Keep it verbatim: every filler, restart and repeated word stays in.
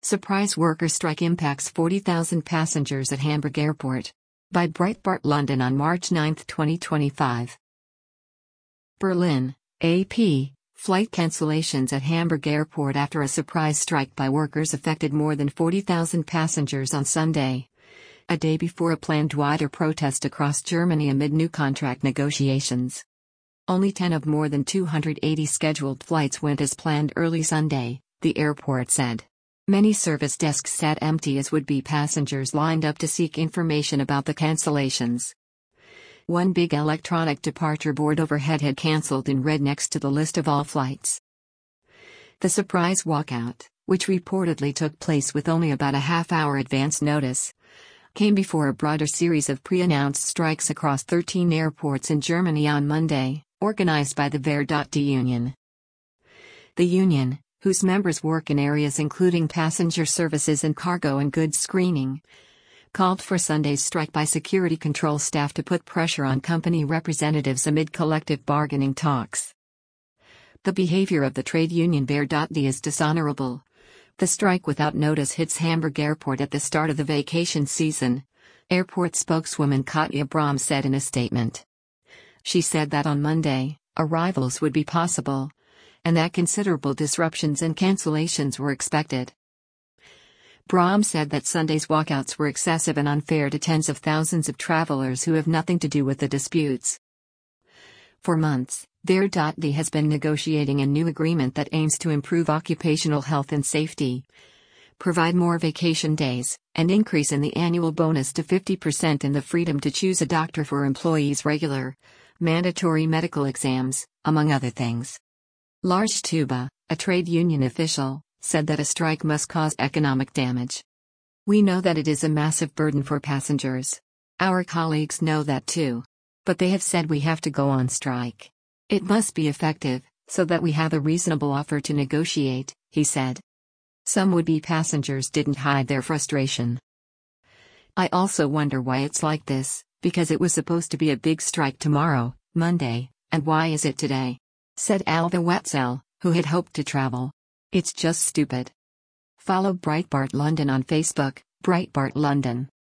Surprise worker strike impacts forty thousand passengers at Hamburg Airport. By Breitbart London on March ninth, twenty twenty-five. Berlin, A P. Flight cancellations at Hamburg Airport after a surprise strike by workers affected more than forty thousand passengers on Sunday, a day before a planned wider protest across Germany amid new contract negotiations. Only ten of more than two hundred eighty scheduled flights went as planned early Sunday, the airport said. Many service desks sat empty as would-be passengers lined up to seek information about the cancellations. One big electronic departure board overhead had cancelled in red next to the list of all flights. The surprise walkout, which reportedly took place with only about a half-hour advance notice, came before a broader series of pre-announced strikes across thirteen airports in Germany on Monday, organized by the Ver.di union. The union, whose members work in areas including passenger services and cargo and goods screening, called for Sunday's strike by security control staff to put pressure on company representatives amid collective bargaining talks. The behavior of the trade union Ver.di is dishonorable. The strike without notice hits Hamburg Airport at the start of the vacation season, airport spokeswoman Katja Brahm said in a statement. She said that on Monday, arrivals would be possible, and that considerable disruptions and cancellations were expected. Brahm said that Sunday's walkouts were excessive and unfair to tens of thousands of travelers who have nothing to do with the disputes. For months, Ver.di has been negotiating a new agreement that aims to improve occupational health and safety, provide more vacation days, and increase in the annual bonus to fifty percent in the freedom to choose a doctor for employees' regular, mandatory medical exams, among other things. Lars Tuba, a trade union official, said that a strike must cause economic damage. We know that it is a massive burden for passengers. Our colleagues know that too. But they have said we have to go on strike. It must be effective, so that we have a reasonable offer to negotiate, he said. Some would-be passengers didn't hide their frustration. I also wonder why it's like this, because it was supposed to be a big strike tomorrow, Monday, and why is it today? Said Alva Wetzel, who had hoped to travel. It's just stupid. Follow Breitbart London on Facebook, Breitbart London.